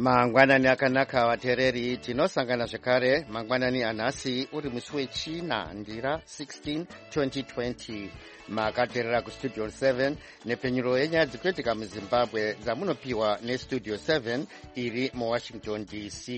Mangwanani akanaka vateereri, tinosangana zvekare mangwanani anhasi uri musi wechina ndira 16 2020. Makateerera kustudio 7 nepfenyuro yenyaya dzikuitika muzimbabwe dzamunopiwa nestudio 7 iri muwashington dc.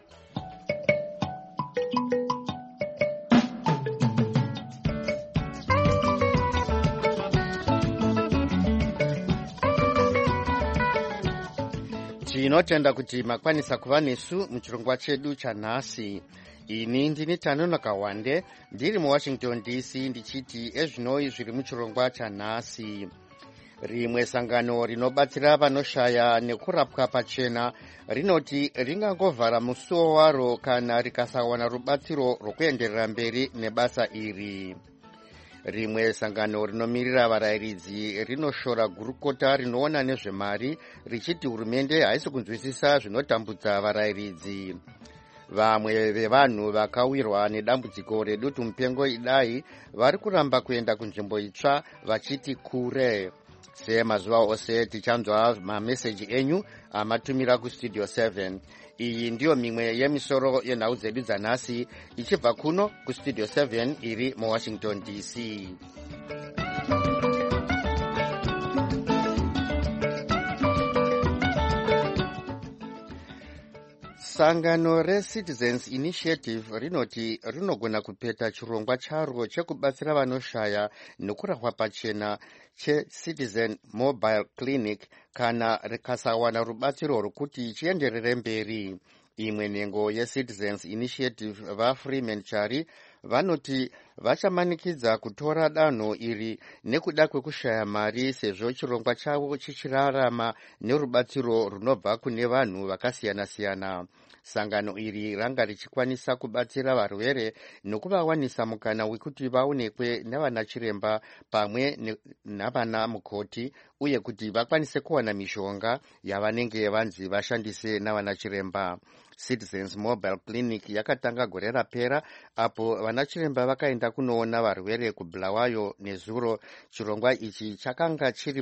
Tinotenda kuti makwanisa kuva nesu muchirongwa chedu chanhasi. Ini ndini Tanonoka Wande ndiri muwashington dc ndichiti ezvinoi zviri muchirongwa chanhasi. Rimwe sangano rinobatsira vanoshaya nekurapwa pachena rinoti ringangovhara musuwo waro kana rikasawana rubatsiro rwokuenderera mberi nebasa iri. Rimwe sangano rinomirira varayiridzi rinoshora gurukota rinoona nezvemari richiti hurumende haisi kunzwisisa zvinotambudza varayiridzi. Vamwe vevanhu vakawirwa nedambudziko redutu mupengo idai vari kuramba kuenda kunzvimbo itsva vachiti kure. Semazuva ose tichanzwa mameseji enyu amatumira kustudio 7. Iyi ndiyo mimwe yemisoro yenhau dzedu dzanhasi ichibva kuno kustudio 7 iri muwashington dc. Sangano reCitizens Initiative rinoti rinogona kupeta chirongwa charo chekubatsira vanoshaya nekurapwa pachena cheCitizen Mobile Clinic kana rikasawana rubatsiro rwokuti chienderere mberi. Imwe nhengo yeCitizens Initiative vaFreeman Chari vanoti vachamanikidza kutora danho iri nekuda kwekushaya mari sezvo chirongwa chavo chichirarama nerubatsiro runobva kune vanhu vakasiyana-siyana. Sangano iri ranga richikwanisa kubatsira varwere nokuvawanisa mukana wekuti vaonekwe navana chiremba pamwe navana mukoti uye kuti vakwanise kuwana mishonga yavanenge vanzi vashandise navana chiremba. Citizens Mobile Clinic yakatanga gore rapera apo vana chiremba vakaenda kunoona varwere kuBulawayo nezuro. Chirongwa ichi chakanga chiri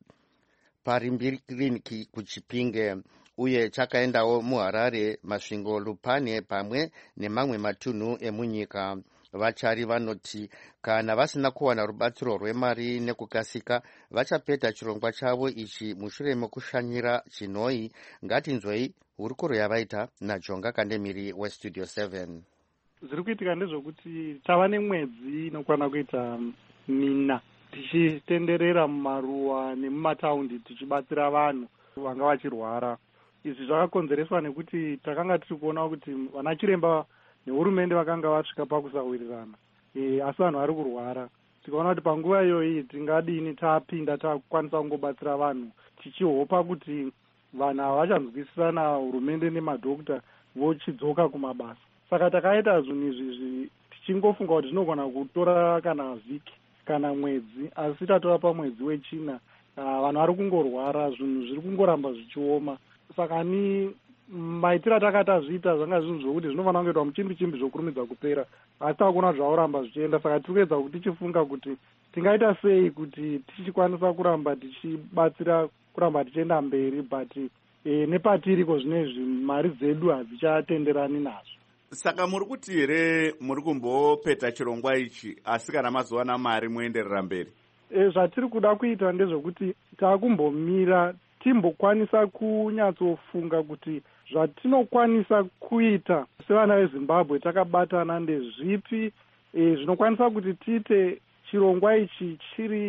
paRimbiri Clinic kuChipinge uye chakaendawo muHarare, Masvingo, Lupane pamwe nemamwe matunhu emunyika. Vachari vanoti kana vasina kuwana rubatsiro rwemari nekukasika vachapeta chirongwa chavo ichi mushure mekushanyira chinoi. Ngatinzwei hurukuro yavaita naJonga Kandemiri westudio 7. Zviri kuitika ndezvokuti tava nemwedzi inokwana kuita mina tichitenderera mumaruwa nemumataundi tichibatsira vanhu vanga vachirwara. Izvi zvakakonzereswa nekuti takanga tiri kuona kuti vana chiremba nehurumende vakanga vasvika pakusawirirana, asi vanhu vari kurwara. Tikaona kuti panguva iyoyi tingadini tapinda takwanisa kungobatsira vanhu tichihopa kuti vanhu havachanzwisisana hurumende nemadhokota vochidzoka kumabasa. Saka takaita zvinhu izvi tichingofunga kuti zvinogona kutora kana vhiki kana mwedzi, asi tatora pamwedzi wechina vanhu vari kungorwara, zvinhu zviri kungoramba zvichioma. Saka ni maitiro atakatazviita zvanga zvinhu zvokuti zvinofanira kungoitwa muchimbi zvokurumidza kupera, asi takuona zvauramba zvichienda. Saka tiri kuedza kuti tichifunga kuti tingaita sei kuti tichikwanisa kuramba tichibatsira kuramba tichienda mberi, but nepatiriko zvinezvi mari dzedu hadzichatenderani nazvo. Saka muri kuti here muri kumbopeta chirongwa ichi asi kana mazowana mari moenderera mberi? Zvatiri kuda kuita ndezvokuti takumbomira timbokwanisa kunyatsofunga kuti zvatinokwanisa kuita sevana veZimbabwe takabatana ndezvipi zvinokwanisa kuti tiite chirongwa ichi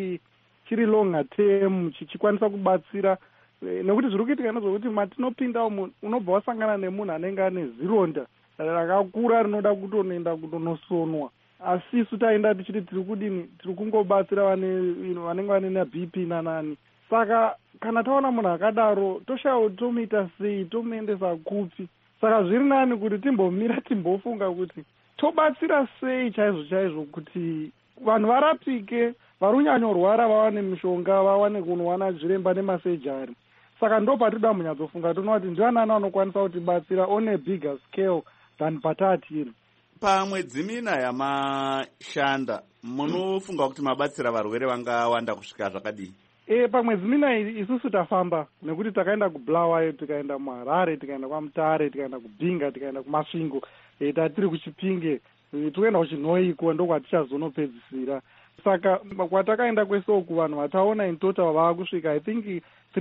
chiri longa term chichikwanisa kubatsira. Nekuti zviri kuitika ndezvokuti matinopinda umu unobva wasangana nemunhu anenge ane zironda rakakura rinoda kutonoenda kutonosonwa, asi isu taenda tichiti tiri kudini, tiri kungobatsira vanenge vane naBP nanani. Saka kana taona munhu akadaro toshawo tomuita sei, tomuendesa kupi? Saka zviri nani kuti timbomira timbofunga kuti tobatsira sei chaizvo kuti vanhu varapike, vari kunyanyorwara vawane mishonga, vawane kunowana zviremba nemasejari. Saka ndo patinoda munyatsofunga toona kuti ndivanani vanokwanisa kutibatsira on a bigger scale than patatiri. Pamwedzi mina yamashanda munofunga kuti mabatsira varwere vangawanda kusvika zvakadii? Pamwedzi mina isusu tafamba nekuti takaenda kuBulawayo, tikaenda muHarare, tikaenda kwaMutare, tikaenda kuBhinga, tikaenda kuMasvingo, tatiri kuChipinge, toenda kuChinhoiko ndokwatichazonopedzisira. Saka kwatakaenda kwese uku vanhu vataona in total vakusvika I think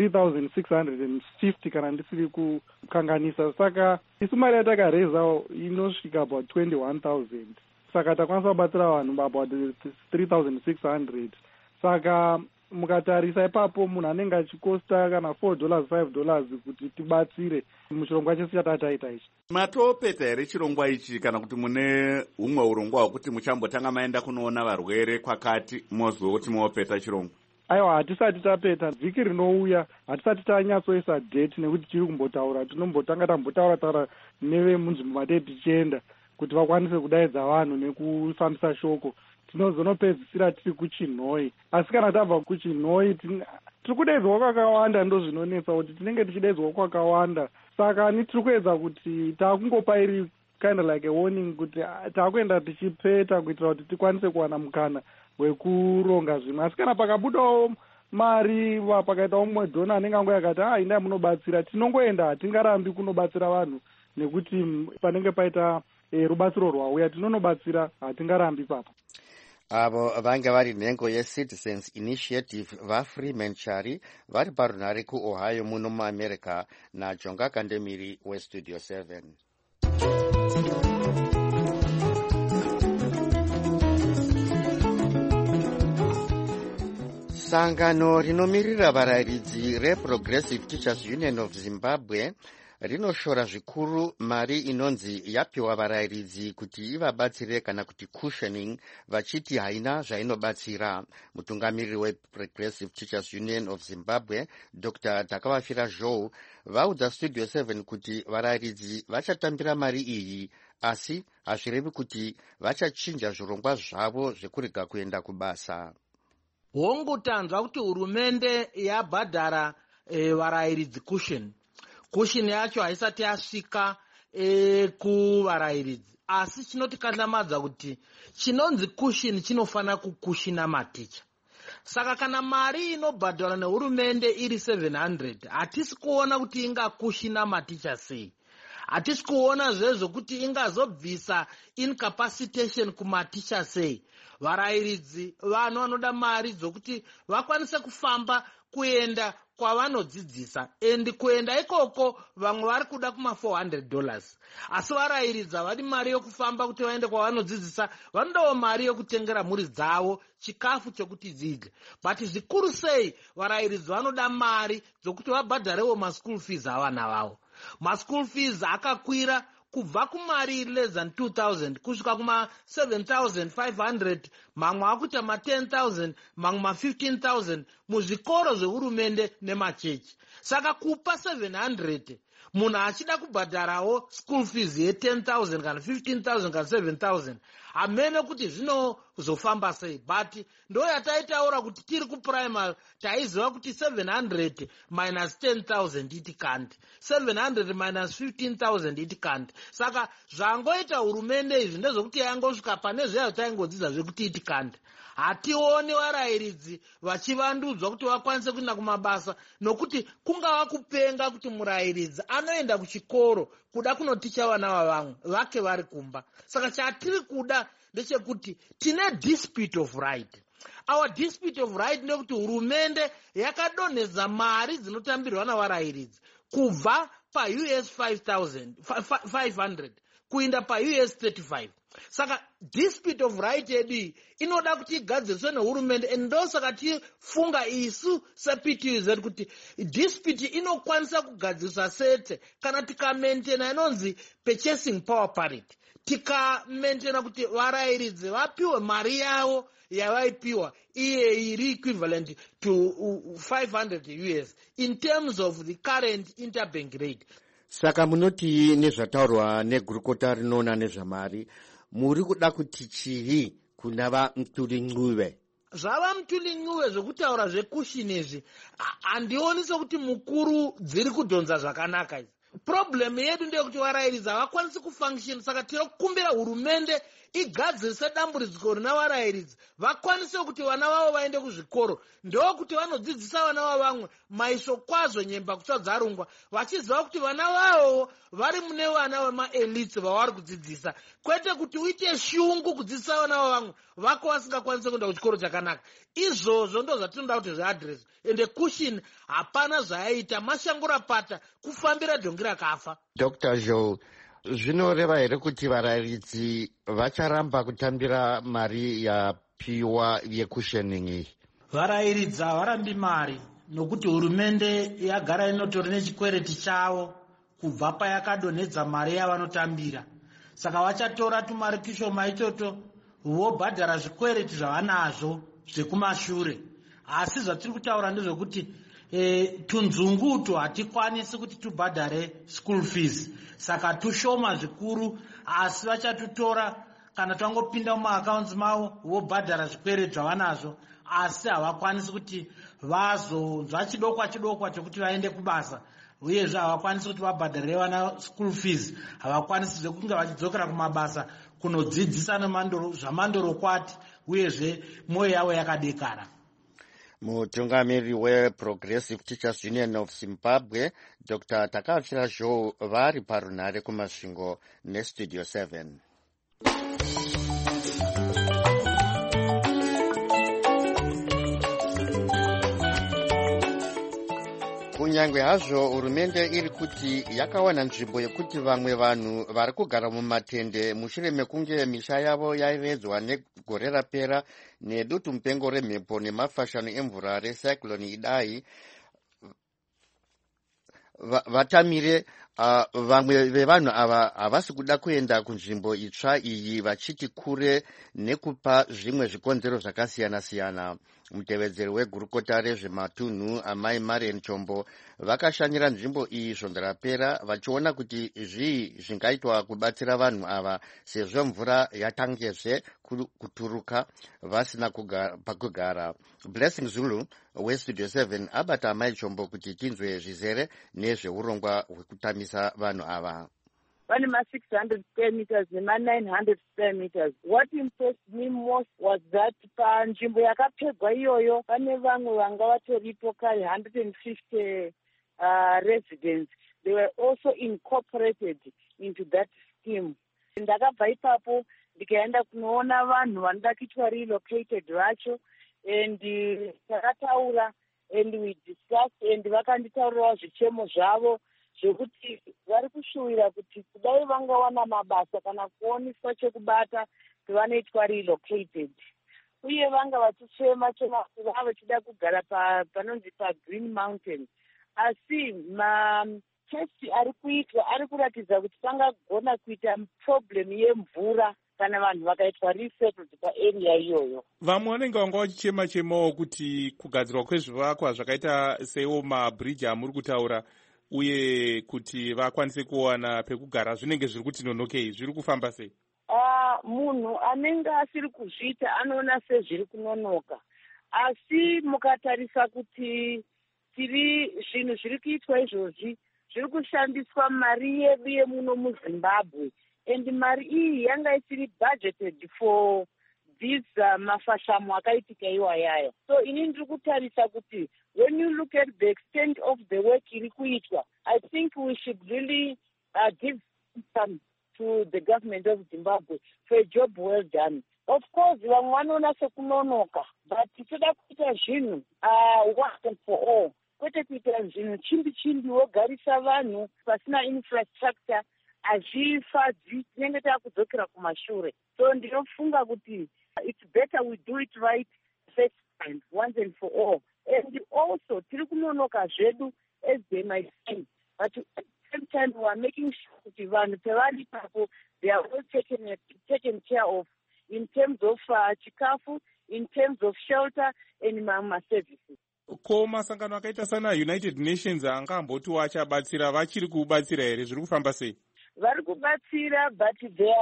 3,650 kana ndisiri kukanganisa. Saka isu mari yatakareza inosvika about 21,000. Saka takwanisa kubatsira vanhu about 3,600. Saka mukatarisa ipapo munhu anenge achikosta kana $4 $5 kuti tibatsire muchirongwa chese chatataita ichi. Matopedza here chirongwa ichi kana kuti mune humwe urongwa hwekuti muchambotanga maenda kunoona varwere kwakati mozwe kuti maopedza chirongwa? Aiwa, hatisati tapedza. Vhiki rinouya hatisati tanyatsoisa date nekuti tiri kumbotaura, tinombotanga tambotaura nevemunzvimbo matei tichienda kuti vakwanise kudaidza vanhu nekufambisa shoko. Tinozonopedzisira tiri kuChinhoi, asi kana tabva kuChinhoi tiri kudaidzwa kwakawanda, ndo zvinonetsa kuti tinenge tichidaidzwa kwakawanda. Saka ni tiri kuedza kuti takungopa iri kind of like a warning kuti takuenda tichipeta kuitira kuti tikwanise kuwana mukana wekuronga zvimwe. Asi kana pakabudawo mari pakaita umwe dhona anenge angoya akati indai munobatsira, tinongoenda, hatingarambi kunobatsira vanhu nekuti panenge paita rubatsiro rwauya tinonobatsira, hatingarambi papo. Avo vanga vari nhengo yeCitizens Initiative vaFreeman Chari vari parunhare kuOhio muno muAmerica naJonga Kandemiri weStudio 7. Sangano rinomirira varayiridzi reProgressive Teachers Union of Zimbabwe rinoshora zvikuru mari inonzi yapiwa varayiridzi kuti ivabatsire kana kuti cushioning, vachiti haina zvainobatsira. Mutungamiriri weProgressive Teachers Union of Zimbabwe Dr. Takavafira Joe vaudza Studio 7 kuti varayiridzi vachatambira mari iyi, asi hazvirevi kuti vachachinja zvirongwa zvavo zvekurega kuenda kubasa. Hongutanzwa kuti hurumende yabhadhara varayiridzi kushini yacho haisati yasvika kuvarayiridzi, asi chinotikandamadza kuti chinonzi kushini chinofana kukushina maticha. Saka kana mari inobhadharwa nehurumende iri 700, hatisi kuona kuti ingakushina maticha sei. Hatisi kuona zvezvo kuti ingazobvisa incapacitation kumaticha sei. Varayiridzi vanhu vanoda mari dzokuti vakwanise kufamba kuenda kwavanodzidzisa, endi kuenda ikoko vamwe vari kuda kuma$400, asi varayiridzi havadi mari yokufamba kuti vaende kwavanodzidzisa, vanodawo mari yokutengera mhuri dzavo chikafu chokuti dzidye. But zvikuru sei varayiridzi vanoda mari dzokuti vabhadharewo maschool fees avana vavo. Maschool fees akakwira kubva kumari less than 2,000 kusvika kuma 7,500, mamwe akuita ma10,000, mamwe ma15,000 muzvikoro zvehurumende nemachechi. Saka kupa 700 munhu achida kubhadharawo school fees ye10,000 kana 15,000 kana 7,000, hamene kuti zvinozofamba sei. But ndo yataitaura kuti tiri kuprimary taiziva kuti 700 minus 10,000 iti kanti, 700 minus 15,000 iti kanti. Saka zvangoita hurumende izvi ndezvokuti yangosvika pane zveya taingodzidza zvekuti iti kanti. Hationi varayiridzi vachivandudzwa kuti vakwanise kuenda kumabasa, nokuti kungava kupenga kuti murayiridzi anoenda kuchikoro kuda kunoticha vana vavamwe vake vari kumba. Saka chatiri kuda ndechekuti tine dispute of right. Our dispute of right ndekuti hurumende yakadonhedza mari dzinotambirwa navarayiridzi kubva paUS 500 kuinda paUS 35. Saka dispute of right yedu inoda kuti igadziriswe nehurumende, ndosaka tifunga isu sePTUZ kuti dispute inokwanisa kugadziriswa sete kana tikamaintaina inonzi purchasing power parity, tikamaintaina kuti varayiridzi vapiwe mari yavo yavaipiwa iye iri equivalent to $500 in terms of the current interbank rate. Saka munoti nezvataurwa negurukota rinoona nezvamari, muri kuda kuti chii kuna vaMtulincuve? Zvava Mtulincuve zvekutaura zvekushini izvi handioni sokuti mukuru dziri kudhonza zvakanaka idzi. problem yedu ndeyekuti varayiridzi havakwanisi kufunction. Saka tinokumbira hurumende igadzirise dambudziko rina varayiridzi vakwanise kuti vana vavo vaende kuzvikoro, ndokuti vanodzidzisa vana vavamwe maisho kwazvo nyemba kuchadzarungwa, vachiziva kuti vana vavo vari mune vana vemaelite vavari kudzidzisa, kwete kuti uite shungu kudzidzisa vana vavamwe vako vasingakwanisi kuenda kuchikoro chakanaka. Izvozvo ndo zvatinoda kuti zviadresi, ende cushion hapana zvayaita, mashangura pata kufambira dhongi rakafa. Dr. Joe, zvinoreva here kuti varayiridzi vacharamba kutambira mari yapiwa yekushening iyi? Varayiridzi havarambi mari, nokuti hurumende yagara inotori nechikwereti chavo kubva payakadonhedza mari yavanotambira. Saka vachatora tumari tushoma ichoto vobhadhara zvikwereti zvavanazvo zvekumashure. Asi zvatiri kutaura ndezvekuti tunzungutu hatikwanisi kuti tubhadhare school fees, saka tushoma zvikuru, asi vachatutora kana twangopinda mumaaccounts mavo vobhadhara zvikwereti zvavanazvo, asi havakwanisi kuti vazonzva chidokwa chokuti vaende kubasa, uyezve havakwanisi kuti vabhadharire vana school fees, havakwanisi zvekunge vachidzokera kumabasa kunodzidzisa zvamandorokwati, uyezve mwoyo yavo yakadekara. Mutungamiri weProgressive Teachers Union of Zimbabwe, Dr. Takavira Joe, vari parunhare kumasvingo neStudio 7. Kunyange hazvo hurumende iri kuti yakawana nzvimbo yekuti vamwe vanhu vari kugara mumatende mushure mekunge misha yavo yaivedzwa negore rapera nedutu mupengo remhepo nemafashano emvura recyclone Idai, vatamire vamwe vevanhu ava havasi kuda kuenda kunzvimbo itsva iyi, vachiti kure nekupa zvimwe zvikonzero zvakasiyana-siyana. Mutevedzeri wegurukota rezvematunhu amai Marian Chombo vakashanyira nzvimbo iyi svondo rapera, vachiona kuti zvii zvingaitwa kubatsira vanhu ava sezvo mvura yatangezve kuturuka vasina pakugara. Blessing Zulu weStudio 7 abata amai Chombo kuti tinzwe zvizere nezveurongwa hwekutamisa vanhu ava. Pane ma600 square meters nema900 square meters. What impressed me most was that panzvimbo yakapfegwa iyoyo pane vamwe vanga vatoripo kare 150 residents. They were also incorporated into that scheme. Ndakabva ipapo ndikaenda kunoona vanhu vanoda kuitwa relocated vacho, and takataura and we discussed, and vakanditaurirawo zvichemo zvavo zvekuti vari kushuwira kuti kudai vangawana mabasa kana kuoniswa chekubata vanoitwa relocated, uye vanga vachichema kuti vava vachida kugara panonzi paGreen Mountain. Asi matesti ari kuitwa ari kuratidza kuti pangagona kuita problem yemvura kana vanhu vakaitwa resettled paarea iyoyo. Vamwe vanenge vanga vachichema-chemawo kuti kugadzirwa kwezvivakwa zvakaita seiwo mabhiriji amuri kutaura, uye kuti vakwanise kuwana pekugara, zvinenge zviri kuti nonokei, zviri kufamba sei? Munhu anenge asiri kuzviita anoona sezviri kunonoka, asi mukatarisa kuti zvinhu zviri kuitwa izvozvi zviri kushandiswa mari yedu yemuno muZimbabwe, and mari iyi yanga isiri budgeted for this mafashamo akaitika iwayaya. So ini ndiri kutarisa kuti when you look at the extent of the work iri kuitwa, I think we should really give some to the government of Zimbabwe for a job well done. Of course, vamwe vanoona sekunonoka, but toda kuita zvinhu once and for all. Kwete kuita zvinhu chimbi-chimbi wogarisa vanhu pasina infrastructure, hazvifadzi, tinenge takudzokera kumashure. So ndinofunga kuti it's better we do it right first time, once and for all. And also, tiri kunonoka zvedu as they might say, but at the same time we are making sure kuti vanhu pevari papo they are well taken care of in terms of chikafu, in terms of shelter and mama services. Ko masangano akaita sana United Nations angambotiwo achabatsira, vachiri kubatsira here, zviri kufamba sei? Vari kubatsira, but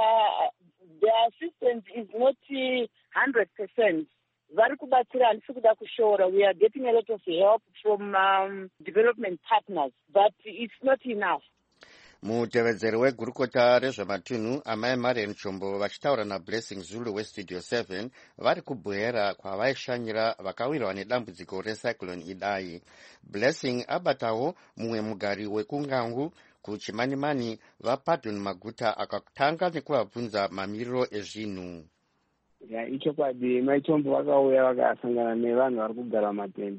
their assistance is not 100%. Vari kubatsira, handisi kuda kushora. We are getting a lot of help from development partners, but it's not enough. mutevedzeri wegurukota rezvematunhu amai marian chombo vachitaura nablessing zulu westudio 7 vari kubwera kwavaishanyira vakawirwa nedambudziko recyclone idai. Blessing abatawo mumwe mugari wekungangu kuchimanimani vaPardon Maguta akatanga nekuvabvunza mamiriro ezvinhu. Ichokwadi maichombo vakauya vakasangana nevanhu vari kugara matende.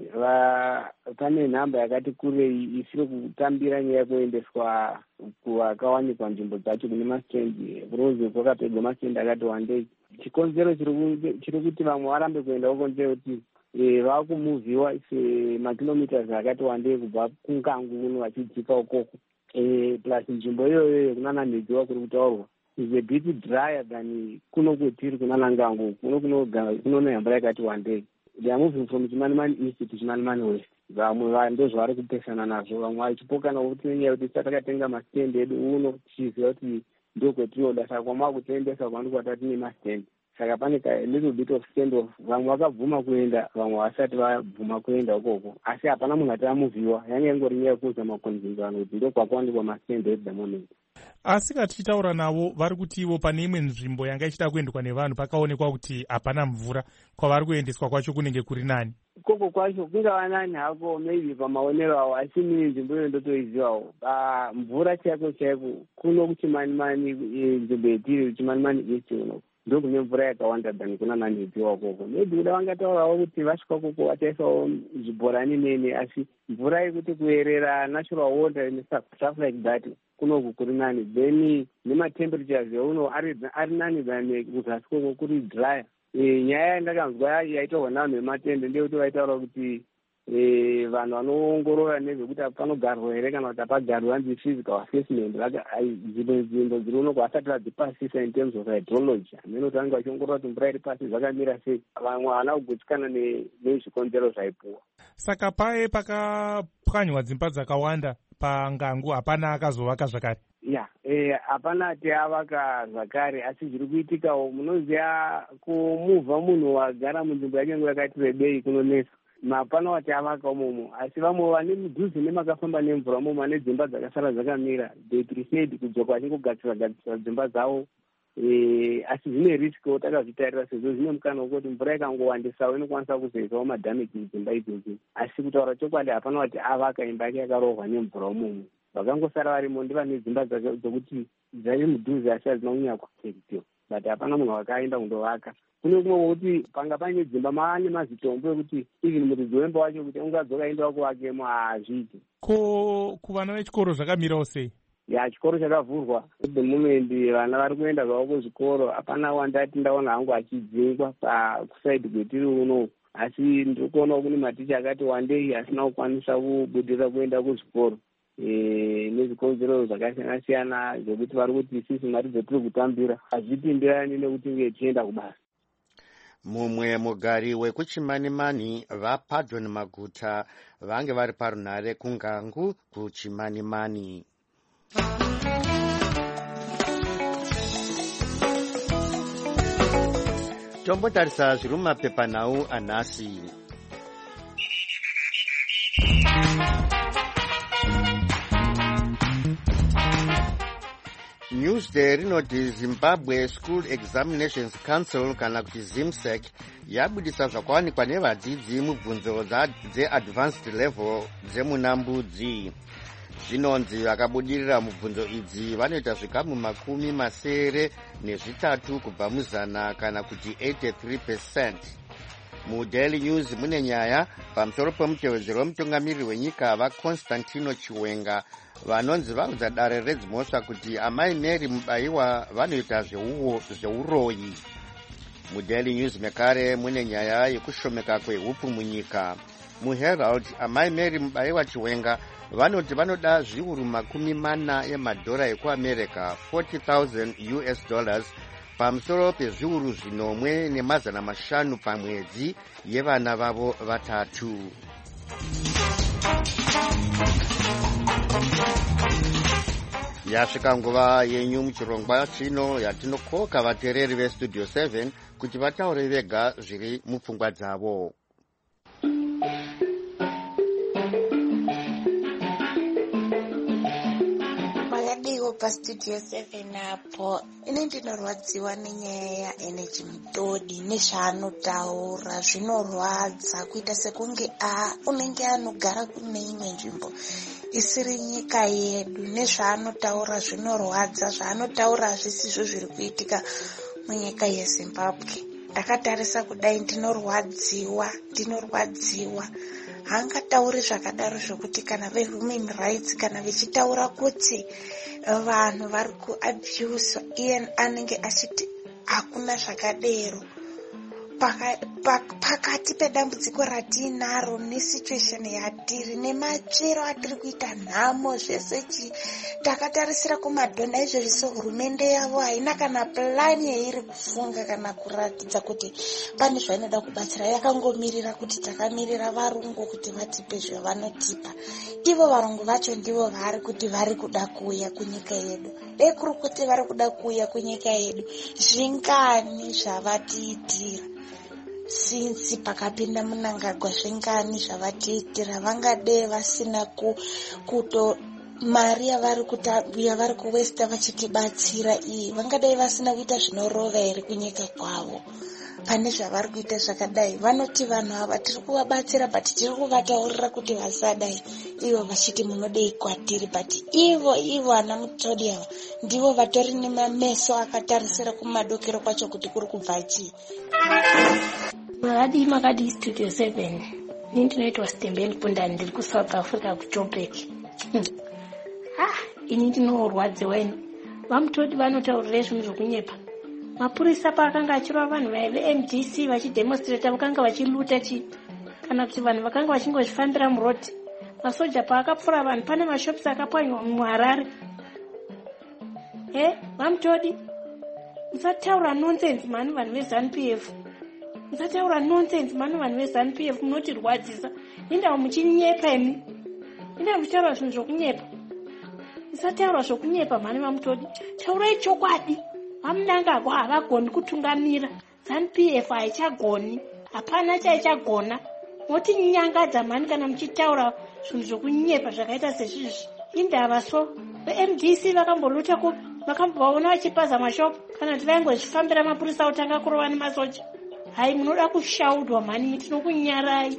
Pane nhamba yakati kurei isiri kutambira nyaya yekuendeswa kuvakawanikwa nzvimbo dzacho kune masitendi kurozi kwakapedwa masitendi akati wandei. Chikonzero chiri kuti vamwe varambe kuenda ukonzero kuti vakumuvhiwa semakilometers akati wandei kubva kungangu kuno vachidzika ukoko. Plus nzvimbo iyoyo kunana nhedziwa kuri kutaurwa is a bit drier than kuno kwetiri kunana ngangu kuno mvura yakati wandei. They are moving from Chimanimani East to Chimanimani West. Vamwe ndozvavari kupesana nazvo, vamwe vachipokana kuti nenyaya yekuti takatenga masitendi edu uno tichiziva kuti ndokwetinoda, saka kwamava kutiendesa kwandi kwatatine masitendi. Saka pane a little bit of stand off. Vamwe vakabvuma kuenda, vamwe vasati vabvuma kuenda ukoko, asi hapana munhu ati amuvhiwa. Yange ingori nyaya yekuudza makonzingano kuti ndokwakawanikwa masitendi at the moment. Asi tichitaura navo vari kuti ivo pane imwe nzvimbo yanga ichida kuendwa nevanhu pakaonekwa kuti hapana mvura, kwavari kuendeswa kwacho kunenge kuri nani? Koko kwacho kungava nani hako, maybe pamaonero avo, asi mini nzvimbo iyo ndotoizivawo. Mvura chaiko chaiko kuno kuchimanimani, nzvimbo yetiri kuchimanimani east uno ndokune mvura yakawanda than kuna nanhidziwa koko. Maybe kuda vangataurawo kuti vasvika koko vataisawo zvibhorani nene, asi mvura yekuti kuerera natural water and stuff like that kunoku kuri nani. Then nematemperatures euno ari nani than kuzasi koko kuri dryer. Nyaya yandakanzwa yaitaurwa navanhu vematende ndeyekuti vaitaura kuti vanhu vanoongorora nezvekuti panogarwa here kana kuti hapagarwi vanzi physical assessment, nzvimbo dziri unoko vasati vadzipasisa in terms of hydrology. Hamene kuti vange vachiongorora kuti mvura iri pasi zvakamira sei, vamwe havana kugutsikana nezvikonzero zvaipuwa. Saka paye pakapwanywa dzimba dzakawanda pangangu hapana akazovaka zvakare? Hapana ati avaka zvakare, asi zviri kuitikawo. Munoziva kumuvha munhu wagara munzvimbo yake nguva yakati rebei kunonesa. Mapana wati avaka umomo, asi vamwe vane mudhuze nemakafamba nemvura umomo ane dzimba dzakasara dzakamira, they preferred kudzoka vachingogadzira dzimba dzavo. Asi zvine riskiwo takazvitarira sezvo zvine mukana wekuti mvura ikangowandisawo inokwanisa kuzoisawo madhameji mudzimba idzodzo. Asi kutaura chokwadi hapana wati avaka imba yake yakarohwa nemvura umomo. Vakangosara varimo ndivane dzimba dzokuti dzari mudhuze asi hadzina kunyanya kuprotectiwa, but hapana munhu wakaenda kundovaka. Kune kumwe kwokuti panga paine dzimba maane mazitombo ekuti even muridzi wemba wacho kuti ungadzoka enda kuvakemo hazviiti. Ko kuvana vechikoro zvakamirawo sei? Chikoro chakavhurwa at the moment, vana vari kuenda zvavo kuzvikoro. Hapana wandati ndaona hangu achidzingwa pakusaidi kwetiri uno, asi ndiri kuonawo kune maticha akati wandei asina kukwanisa kubudirira kuenda kuzvikoro nezvikonzero zvakasiyana siyana zvokuti vari kuti isisi mari dzetiri kutambira hazvipindirani nekuti nge tienda kubasa. Mumwe mugari wekuchimanimani vaPardon Maguta vange vari parunhare kungangu kuchimanimani. Tombotarisa zviri mumapepanhau anhasi. Newsday rinoti Zimbabwe School Examinations Council kana kuti ZIMSEC yabudisa zvakawanikwa nevadzidzi mubvunzo dzeadvanced level dzemunambudzi. Zvinonzi vakabudirira mubvunzo idzi vanoita zvikamu 73 kubva muzana kana kuti 83%. MuDaily News mune nyaya pamusoro pemutevedzero wemutungamiriri wenyika vaConstantino Chiwenga vanonzi vaudza dare redzimhosva kuti amai Mary Mubaiwa vanoita zveuroyi. MuDaily News mekare mune nyaya yekushomeka kwehupu munyika. MuHerald amai Mary Mubaiwa Chiwenga vanoti vanoda zviuru 40 emadhora ekuAmerica, $40,000 pamusoro pezviuru 1,500 pamwedzi yevana vavo vatatu. Yasvika nguva yenyu muchirongwa chino yatinokoka vateereri veStudio 7 kuti vataure vega zviri mupfungwa dzavo. pastudio 7 apo. Ini ndinorwadziwa nenyaya yaenergy Mutodi nezvaanotaura zvinorwadza kuita sekunge unenge anogara kune imwe nzvimbo isiri nyika yedu. Nezvaanotaura zvinorwadza, zvaanotaura hazvisizvo zviri kuitika munyika yeZimbabwe. Ndakatarisa kudai ndinorwadziwa. Haangatauri zvakadaro zvokuti kana vehuman rights kana vechitaura kuti vanhu vari kuabhuswa, iye anenge achiti hakuna zvakadero. Pakati pedambudziko ratinaro nesituation yatiri nemachero atiri kuita nhamo zvese takatarisira kumadhonha izvozvi, so hurumende yavo haina kana plani yairi kufunga kana kuratidza kuti pane zvainoda kubatsira. Yakangomirira kuti takamirira varungu kuti vatipe zvavanotipa. Ivo varungu vacho ndivo vari kuti vari kuda kuuya kunyika yedu. Dei kuri kuti vari kuda kuuya kunyika yedu, zvingani zvavatiitira since pakapinda munangagwa? Zvingani zvavatiitira? Vangadei vasina kuto mari yavari kuwesta vachitibatsira iyi, vangadai vasina kuita zvinorova here kunyika kwavo? Pane zvavari kuita zvakadai, vanoti vanhu ava tiri kuvabatsira but tiri kuvataurira kuti vasadai, ivo vachiti munodei kwatiri. But ivo ana Mutodi ava ndivo vatori nemameso akatarisira kumadokero kwacho kuti kuri kubva chii. Makadi studio 7. Ini ndinoitwa Stembeni Pundani, ndiri kuSouth Africa kuJoburg. Ini ndinorwadziwa ini. VaMutodi vanotaurira zvinhu zvokunyepa. Mapurisa paakanga achirova vanhu veMDC vachidemonstrata vakanga vachiluta kana kuti vanhu vakanga vachingozvifambira murodhi. Masoja paakapfura vanhu, pane mashops akapwanywa muHarare. VaMutodi, musataura nonsense mani vanhu veZANU-PF. Musataura nonsense mani vanhu veZANU-PF, munotirwadzisa. Indawo muchinyepa imi. Indawo muchitaura zvinhu zvokunyepa. Musataura zvokunyepa mani vaMutodi. Taurai chokwadi. Vamunangagwa havagoni kutungamira. ZANU-PF haichagoni. Hapana chaichagona. Motinyangadza mani kana muchitaura zvinhu zvokunyepa zvakaita sezvizvi. Indava so. VeMDC vakamboluta kupi? Vakambovaona vachipaza mashopu kana kuti vaingozvifambira mapurisa otanga kurova nemasoja. Hai, munoda kushaudwa mani, tinokunyarai.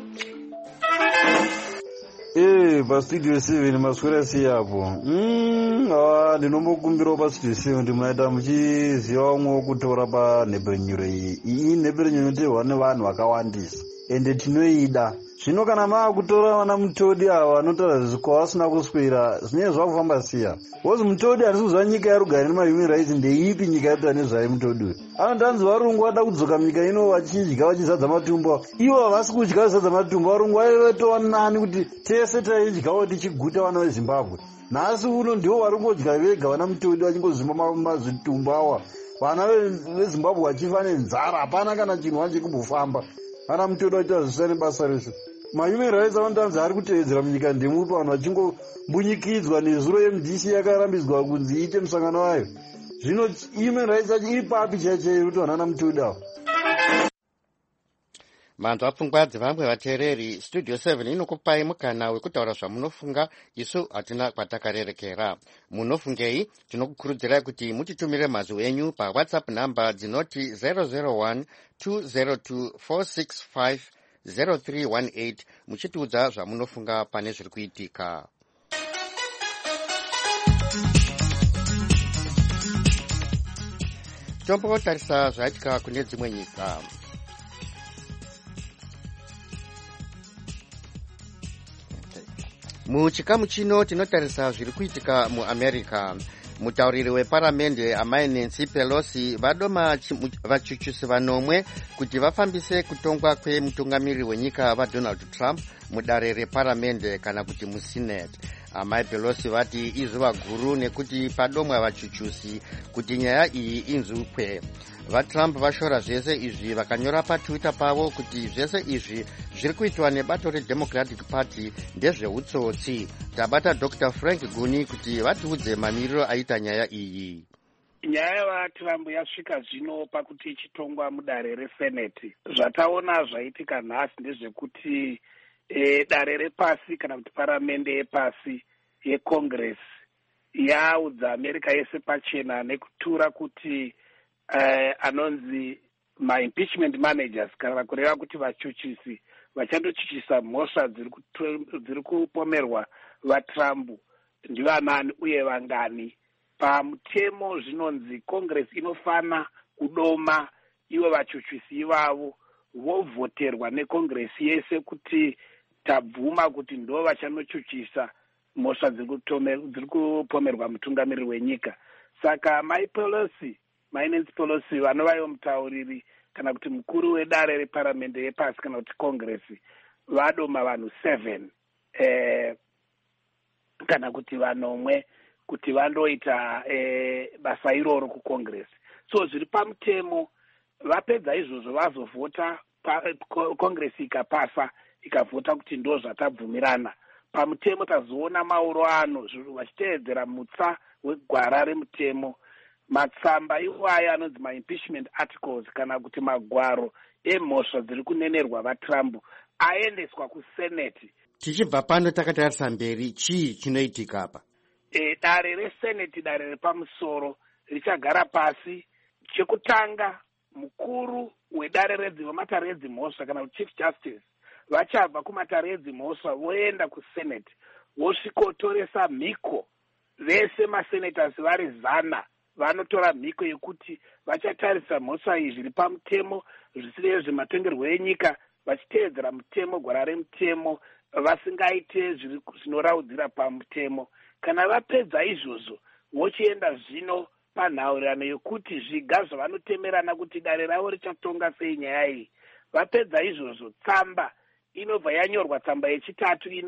Pastudio 7 maswera siyapo. Ndinombokumbirawo pastudio 7 kuti munoita muchiziva umwe kutora panhepfenyuro iyi. Iyi nhepfenyuro inoteerwa nevanhu vakawandisa ende tinoida. Zvino kana maakutora vana Mutodi ava vanotaura kwavasina kuswera, zvinenge zvakufamba siya. Wozi Mutodi handisi kuziva nyika yarugare nemahuman rights ndeipi nyika yatoda nezvaye Mutodi uyu. Anotanzi varungu vada kudzoka munyika ino vachidya vachizadza matumbo. Ivo havasi kudya vachizadza matumbo. Varungu vaitova nani kuti tese taidyawo tichiguta vana veZimbabwe. Nhasi uno ndivo vari kungodya vega vana Mutodi vachingozvimba mazvitumbu awa. Vana veZimbabwe vachifa nenzara, hapana kana chinhu vanje kumbofamba. Vana Mutodi vachiita zvisina nebasa resvo. Mahuman rights anotanzi ari kutevedzera munyika ndemupi vanhu vachingombunyikidzwa nezuro yeMDC yakarambidzwa kunzi iite musangano wayo. Zvino human rights yacho iri papi chaichaiyo kuti vanana Mutodi avo? Manzwa pfungwa dzevamwe vateereri. Studio 7 inokupai mukana wekutaura zvamunofunga, isu hatina kwatakarerekera. Munofungei? Tinokukurudzirai kuti mutitumire mazwi enyu paWhatsApp namba dzinoti 001 202 465 0318 muchitiudza zvamunofunga pane zviri kuitika. Tombotarisa zvaitika kune dzimwe nyika. Muchikamu chino tinotarisa zviri kuitika muAmerica. Mutauriri weparamende amai Nancy Pelosi vadoma vachuchusi vanomwe kuti vafambise kutongwa kwemutungamiri wenyika vaDonald Trump mudare reparamende kana kuti muSenate. Amai Pelosi vati izuva guru nekuti padomwa vachuchusi kuti nyaya iyi inzukwe. VaTrump vashora zvese izvi vakanyora paTwitter pavo kuti zvese izvi zviri kuitwa nebato reDemocratic Party ndezveutsotsi. Tabata Dr. Frank Guni kuti vatiudze mamiriro aita nyaya iyi. Nyaya yavaTrump yasvika zvino pakuti ichitongwa mudare reSenate. Zvataona zvaitika nhasi ndezvekuti dare repasi kana kuti paramende yepasi yeCongress yaudza america yese pachena nekutura kuti anonzi maimpeachment managers kana kureva kuti vachuchisi vachandochuchisa mhosva dziri kupomerwa vatrump ndivanani uye vangani. Pamutemo zvinonzi congress inofana kudoma ivo vachuchisi ivavo vovhoterwa necongress yese kuti tabvuma kuti ndo vachanochuchisa mhosva dziri kupomerwa mutungamiriri wenyika. Saka Nancy Pelosi vanovaivo mutauriri kana kuti mukuru wedare reparamende yepasi kana kuti congress vadoma vanhu 7 kana kuti vanomwe kuti vandoita basa iroro kucongress. So zviri pamutemo vapedza izvozvo vazovhota congress ikapasa ikavhota kuti ndo zvatabvumirana. Pamutemo tazoona mauro ano vachiteedzera mutsa wegwara remutemo. Matsamba iwaya anonzi maimpeachment articles kana kuti magwaro emhosva dziri kunenerwa vatrump aendeswa kuseneti. Tichibva pano takatarisa mberi, chii chinoitika apa? Dare reseneti, dare repamusoro richagara pasi. Chekutanga mukuru wedare redzivamatare edzimhosva kana kuti chief justice vachabva kumatare edzimhosva voenda kuseneti vosvikotoresa mhiko. Vese masenators vari 100 vanotora mhiko yekuti vachatarisa mhosva izvi zviri pamutemo zvisiri zvematongerwo enyika vachiteedzera mutemo, gwara remutemo, vasingaite zvinoraudzira pamutemo. Kana vapedza izvozvo vochienda zvino panhaurirano yekuti zviga zvavanotemerana kuti dare ravo richatonga sei nyaya iyi. Vapedza izvozvo tsamba inobva yanyorwa, tsamba yechipiri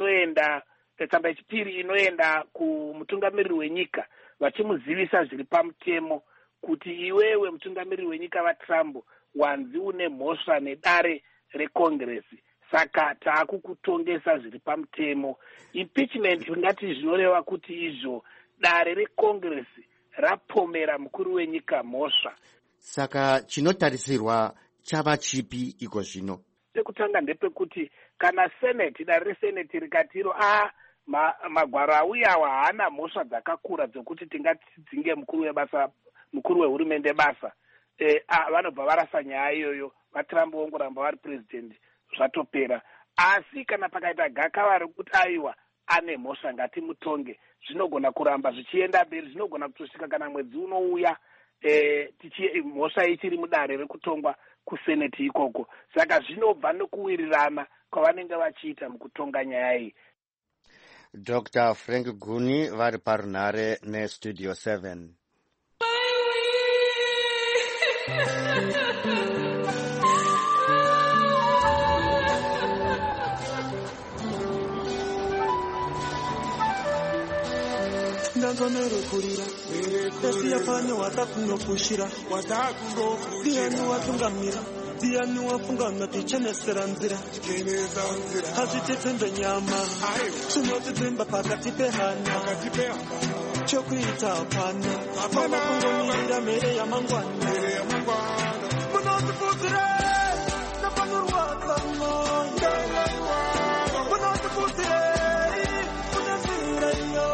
inoenda kumutungamiriri wenyika vachimuzivisa zviri pamutemo kuti iwewe mutungamiriri wenyika vatrump wanzi une mhosva nedare recongress, saka taakukutongesa zviri pamutemo. Impeachment ngati zvinoreva kuti izvo dare recongress rapomera mukuru wenyika mhosva. Saka chinotarisirwa chava chipi iko zvino? Sekutanga ndepekuti kana seneti, dare reseneti rikatiro magwaro auyawa haana mhosva dzakakura dzokuti tingatidzinge mukuru wehurumende basa, vanobva varasa nyaya iyoyo, vatrump vongoramba vari president, zvatopera. Asi kana pakaita gakava rekuti aiwa ane mhosva ngatimutonge, zvinogona kuramba zvichienda mberi, zvinogona kutosvika kana mwedzi unouya mhosva ichiri mudare rekutongwa kuseneti ikoko. Saka zvinobva nokuwirirana kwavanenge vachiita mukutonga nyaya iyi. Dr. Frank Guni vari parunhare nestudio 7. Kurira esiya pane watakunopushira ndiani watungamira ndiani wafungana tichenesera nzira hazvititsembe nyama zvinotidzimba pakati pehana chokuita hapana kungomirira mhere yamangwana munotifudzire napanorwadza mwoyo munotifudzire kunezira iyo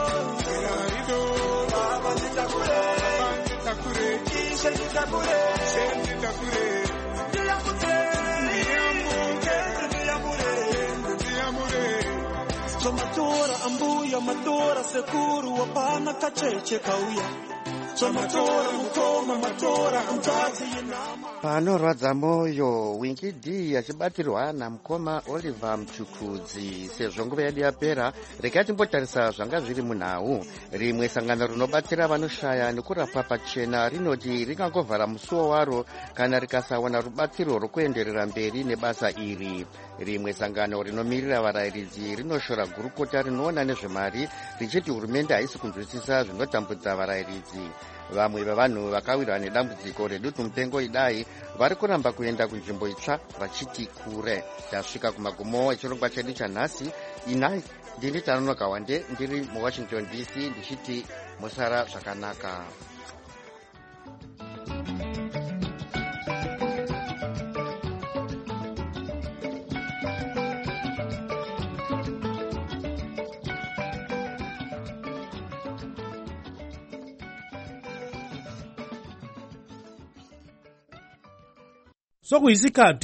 Somatora ambuya matora sekuru wapana kacheche kauya. Somatora mukoma matora mtazi yenama. Panorwadza moyo wingi D achibatirwa namukoma Oliver Mtukudzi. Sezvo nguva yedu yapera, regai timbotarisa zvanga zviri munhau. Rimwe sangano rinobatsira vanoshaya nekurapwa pachena rinoti ringangovhara musuwo waro kana rikasawana rubatsiro rwokuenderera mberi nebasa iri. Rimwe sangano rinomirira varayiridzi rinoshora gurukota rinoona nezvemari richiti hurumende haisi kunzwisisa zvinotambudza varayiridzi. Vamwe vavanhu vakawirwa nedambudziko redutu mupengo idai vari kuramba kuenda kunzvimbo itsva vachiti kure. Tasvika kumagumo echirongwa chedu chanhasi. Inai ndini Tanonoka Wande ndiri muWashington DC ndichiti musara zvakanaka. sokuyisikhathi